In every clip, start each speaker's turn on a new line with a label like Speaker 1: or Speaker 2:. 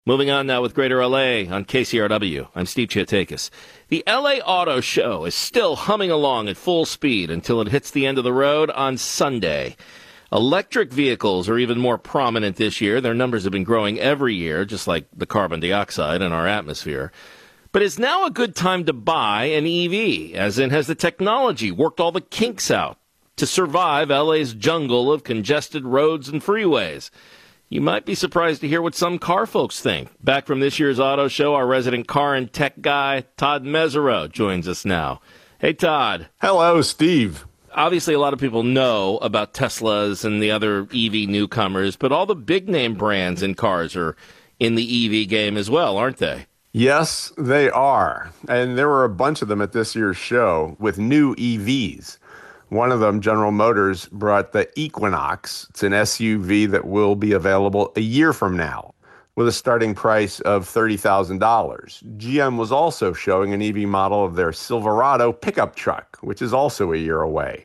Speaker 1: Moving on now with Greater LA on KCRW. I'm Steve Chiatakis. The LA Auto Show is still humming along at full speed until it hits the end of the road on Sunday. Electric vehicles are even more prominent this year. Their numbers have been growing every year, just like the carbon dioxide in our atmosphere. But is now a good time to buy an EV? As in, has the technology worked all the kinks out to survive LA's jungle of congested roads and freeways? You might be surprised to hear what some car folks think. Back from this year's auto show, our resident car and tech guy, Todd Mesereau, joins us now. Hey, Todd.
Speaker 2: Hello, Steve.
Speaker 1: Obviously, a lot of people know about Teslas and the other EV newcomers, but all the big-name brands in cars are in the EV game as well, aren't they?
Speaker 2: Yes, they are. And there were a bunch of them at this year's show with new EVs. One of them, General Motors, brought the Equinox. It's an SUV that will be available a year from now with a starting price of $30,000. GM was also showing an EV model of their Silverado pickup truck, which is also a year away.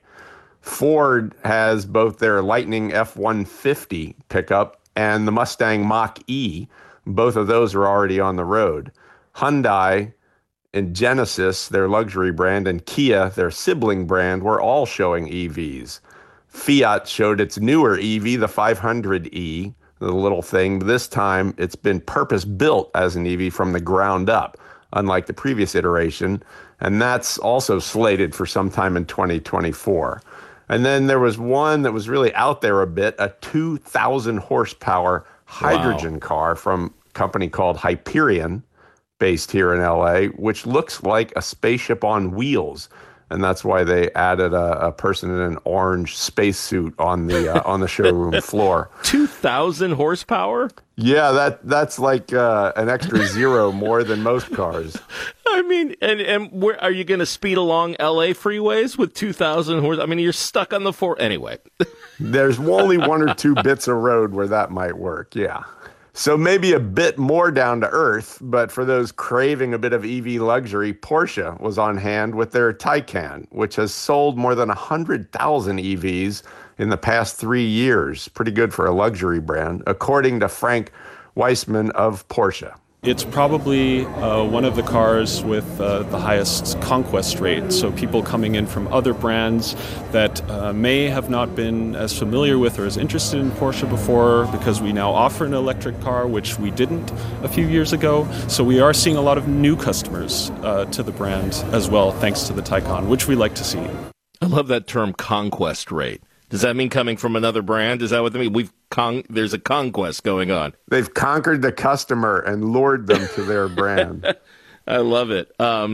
Speaker 2: Ford has both their Lightning F-150 pickup and the Mustang Mach-E. Both of those are already on the road. Hyundai and Genesis, their luxury brand, and Kia, their sibling brand, were all showing EVs. Fiat showed its newer EV, the 500e, the little thing. This time, it's been purpose-built as an EV from the ground up, unlike the previous iteration, and that's also slated for sometime in 2024. And then there was one that was really out there a bit, a 2,000 horsepower hydrogen car from a company called Hyperion, based here in LA, which looks like a spaceship on wheels. And that's why they added a person in an orange spacesuit on the showroom floor.
Speaker 1: 2,000 horsepower?
Speaker 2: Yeah, that's like an extra zero more than most cars.
Speaker 1: I mean, and where are you going to speed along LA freeways with 2,000 horse? I mean, you're stuck on the anyway.
Speaker 2: There's only one or two bits of road where that might work, yeah. So maybe a bit more down to earth, but for those craving a bit of EV luxury, Porsche was on hand with their Taycan, which has sold more than 100,000 EVs in the past 3 years. Pretty good for a luxury brand, according to Frank Weissman of Porsche.
Speaker 3: It's probably one of the cars with the highest conquest rate. So people coming in from other brands that may have not been as familiar with or as interested in Porsche before, because we now offer an electric car, which we didn't a few years ago. So we are seeing a lot of new customers to the brand as well, thanks to the Taycan, which we like to see.
Speaker 1: I love that term, conquest rate. Does that mean coming from another brand? Is that what they mean? There's a conquest going on.
Speaker 2: They've conquered the customer and lured them to their brand.
Speaker 1: I love it.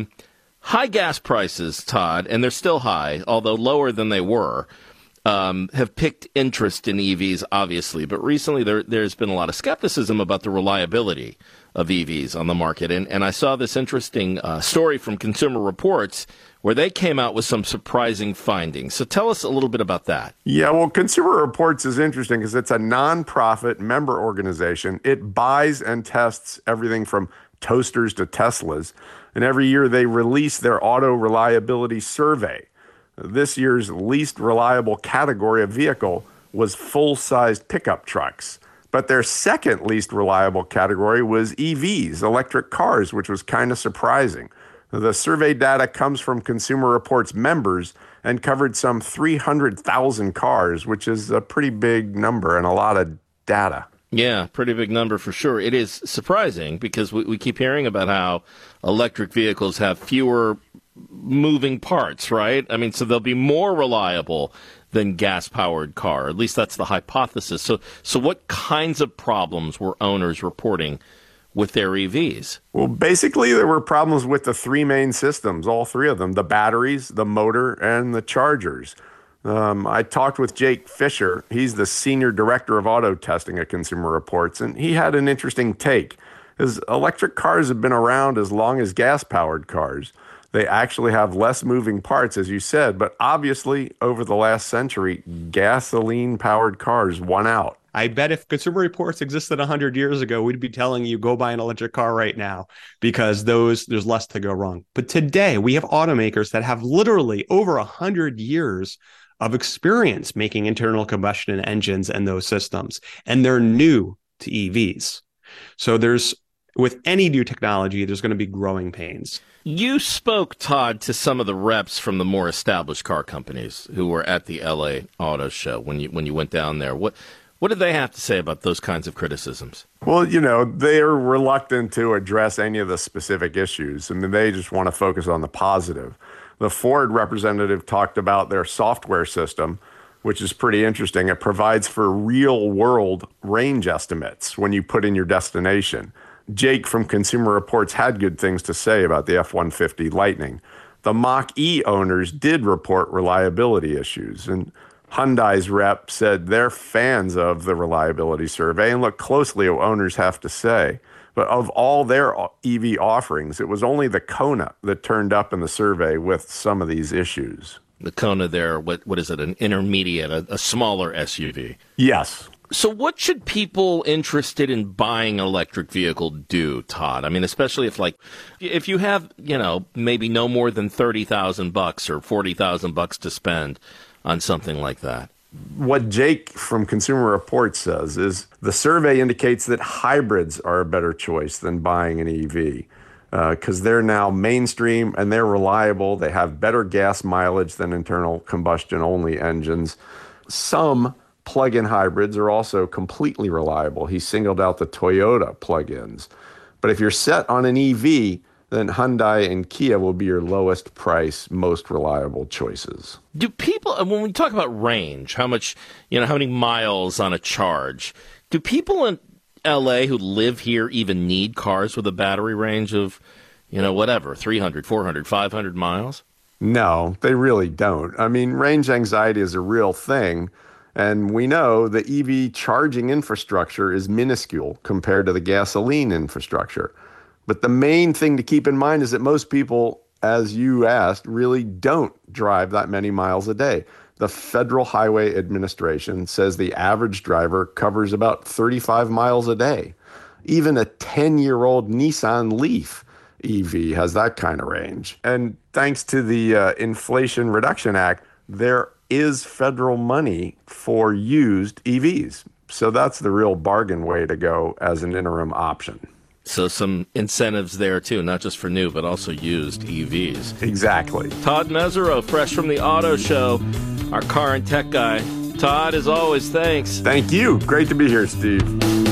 Speaker 1: High gas prices, Todd, and they're still high, although lower than they were, have piqued interest in EVs, obviously. But recently there's been a lot of skepticism about the reliability of EVs on the market. And I saw this interesting story from Consumer Reports where they came out with some surprising findings. So tell us a little bit about that.
Speaker 2: Yeah, well, Consumer Reports is interesting because it's a nonprofit member organization. It buys and tests everything from toasters to Teslas. And every year they release their auto reliability survey. This year's least reliable category of vehicle was full-sized pickup trucks. But their second least reliable category was EVs, electric cars, which was kind of surprising. The survey data comes from Consumer Reports members and covered some 300,000 cars, which is a pretty big number and a lot of data.
Speaker 1: Yeah, pretty big number for sure. It is surprising because we keep hearing about how electric vehicles have fewer moving parts, right? I mean, so they'll be more reliable than gas-powered car. At least that's the hypothesis. So what kinds of problems were owners reporting with their EVs?
Speaker 2: Well, basically, there were problems with the three main systems, all three of them, the batteries, the motor, and the chargers. I talked with Jake Fisher. He's the senior director of auto testing at Consumer Reports, and he had an interesting take. His electric cars have been around as long as gas-powered cars. They actually have less moving parts, as you said, but obviously, over the last century, gasoline-powered cars won out.
Speaker 4: I bet if Consumer Reports existed 100 years ago, we'd be telling you, go buy an electric car right now, because there's less to go wrong. But today, we have automakers that have literally over 100 years of experience making internal combustion engines and those systems, and they're new to EVs. So with any new technology, there's going to be growing pains.
Speaker 1: You spoke, Todd, to some of the reps from the more established car companies who were at the LA Auto Show when you went down there. What did they have to say about those kinds of criticisms?
Speaker 2: Well, they are reluctant to address any of the specific issues. I mean, they just want to focus on the positive. The Ford representative talked about their software system, which is pretty interesting. It provides for real-world range estimates when you put in your destination. Jake from Consumer Reports had good things to say about the F-150 Lightning. The Mach-E owners did report reliability issues, and Hyundai's rep said they're fans of the reliability survey and look closely at what owners have to say. But of all their EV offerings, it was only the Kona that turned up in the survey with some of these issues.
Speaker 1: The Kona there, what is it, an intermediate, a smaller SUV?
Speaker 2: Yes.
Speaker 1: So what should people interested in buying an electric vehicle do, Todd? I mean, especially if you have, maybe no more than $30,000 or $40,000 to spend on something like that.
Speaker 2: What Jake from Consumer Reports says is the survey indicates that hybrids are a better choice than buying an EV because they're now mainstream and they're reliable. They have better gas mileage than internal combustion only engines. Some plug-in hybrids are also completely reliable. He singled out the Toyota plug-ins. But if you're set on an EV, then Hyundai and Kia will be your lowest price, most reliable choices.
Speaker 1: Do people, when we talk about range, how many miles on a charge, do people in LA who live here even need cars with a battery range of, 300, 400, 500 miles?
Speaker 2: No, they really don't. I mean, range anxiety is a real thing. And we know the EV charging infrastructure is minuscule compared to the gasoline infrastructure. But the main thing to keep in mind is that most people, as you asked, really don't drive that many miles a day. The Federal Highway Administration says the average driver covers about 35 miles a day. Even a 10-year-old Nissan Leaf EV has that kind of range. And thanks to the Inflation Reduction Act, there is federal money for used EVs. So that's the real bargain way to go as an interim option.
Speaker 1: So some incentives there, too, not just for new, but also used EVs.
Speaker 2: Exactly.
Speaker 1: Todd Mesereau, fresh from the Auto Show, our car and tech guy. Todd, as always, thanks.
Speaker 2: Thank you. Great to be here, Steve.